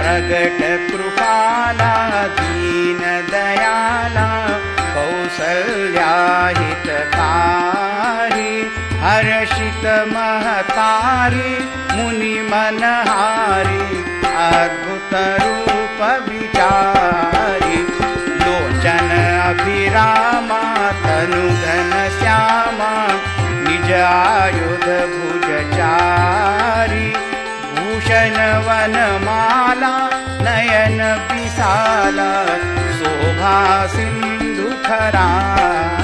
प्रगट कृपाला दीन दयाला कौसल्या हितकारी हर्षित महतारी मुनि मनहारी अद्भुत रूप विचारी लोचन अभिरामा तनु घन श्यामा निज आयुध भुजचारी भूषण वनमाला नयन विशाला शोभा सिंधु खरा।